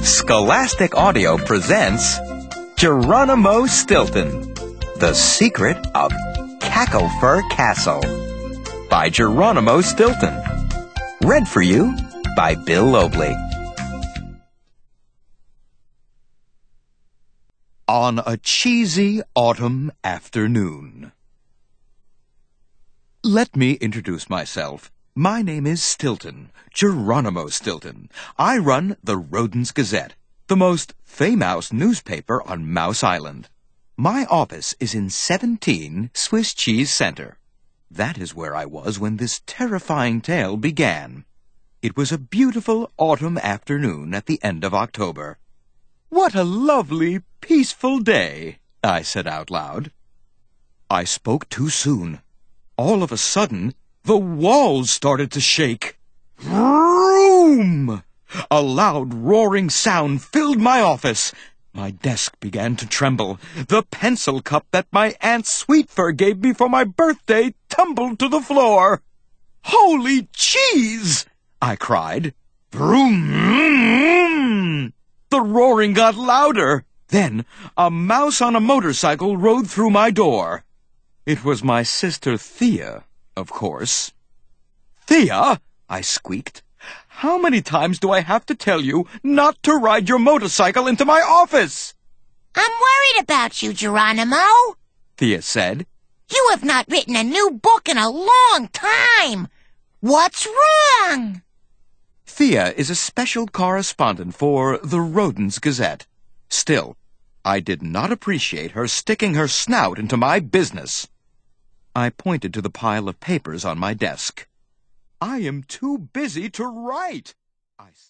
Scholastic Audio presents Geronimo Stilton, The Secret of Cacklefur Castle by Geronimo Stilton. Read for you by Bill Lobley. On a cheesy autumn afternoon. Let me introduce myself. My name is Stilton, Geronimo Stilton. I run the Rodents Gazette, the most famous newspaper on Mouse Island. My office is in 17 Swiss Cheese Center. That is where I was when this terrifying tale began. It was a beautiful autumn afternoon at the end of October. "What a lovely, peaceful day," I said out loud. I spoke too soon. All of a sudden, the walls started to shake. Vroom! A loud roaring sound filled my office. My desk began to tremble. The pencil cup that my Aunt Sweetfur gave me for my birthday tumbled to the floor. "Holy cheese!" I cried. Vroom! The roaring got louder. Then a mouse on a motorcycle rode through my door. It was my sister Thea, of course. "Thea," I squeaked, "how many times do I have to tell you not to ride your motorcycle into my office?" "I'm worried about you, Geronimo," Thea said. "You have not written a new book in a long time. What's wrong?" Thea is a special correspondent for the Rodents Gazette. Still, I did not appreciate her sticking her snout into my business. I pointed to the pile of papers on my desk. "I am too busy to write," I said.